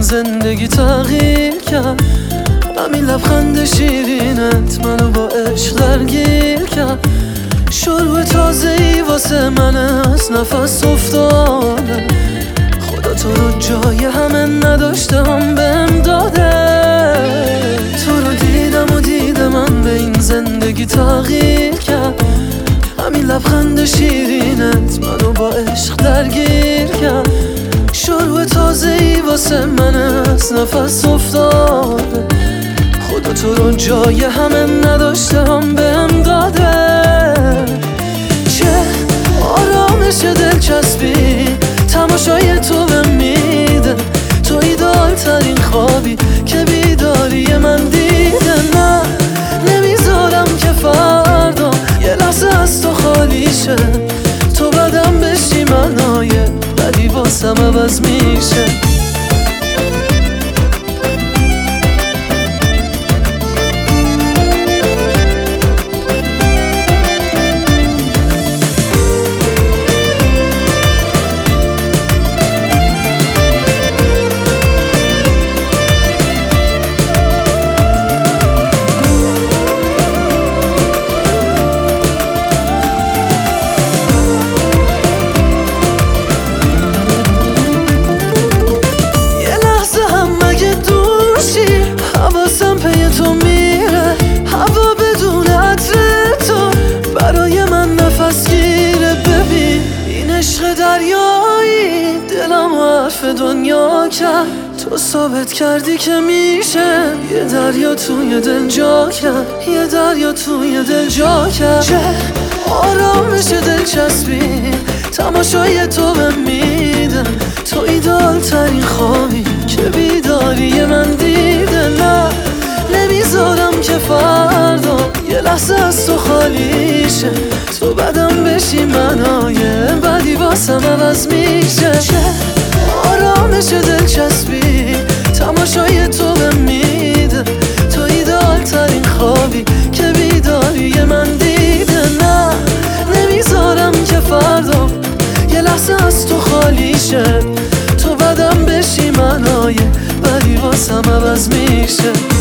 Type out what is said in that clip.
زندگی تغییر کرد. همین لبخند شیرینت منو با عشق درگیر کرد. شروع تازه‌ای واسه من از نفس افتاده. خدا تو رو جای همه نداشتم بهم داده. تو رو دیدم و دیدم من به این زندگی تغییر کرد. همین لبخند شیرینت منو با عشق درگیر کرد. شروع تازه‌ای واسه من از نفس افتاده. خدا تو رو جای همه نداشتم بهم داده. چه آرامش دلچسبی تماشای تو بهم میده. تو ایدال ترین خوابی که بیداری من دیده. نه نمیذارم که فردا یه لحظه از تو خالی شه. تو بدم بشی منای بدی واسم عوض میشه. حواسم پی تو میره، هوا بدون عطر تو برای من نفس گیره. ببین این عشق دریایی دلم و حرف دنیا کرد. تو ثابت کردی که میشه یه دریا توی دل جا کرد. یه دریا توی دل جا کرد. چه آرامش دلچسبی تماشای تو بهم میده. تو ایدال ترین خوابی که بیداری من دیده. نه نمیذارم که فردا یه لحظه از تو خالی شه. تو بدم بشی منای بدی واسم عوض میشه. چه آرامش دلچسبی تماشای تو بهم میده. تو ایدال ترین خوابی که بیداری من دیده. نه نمیذارم که فردا یه لحظه از تو خالی شه. تو بدم بشی منای بدی واسم عوض میشه.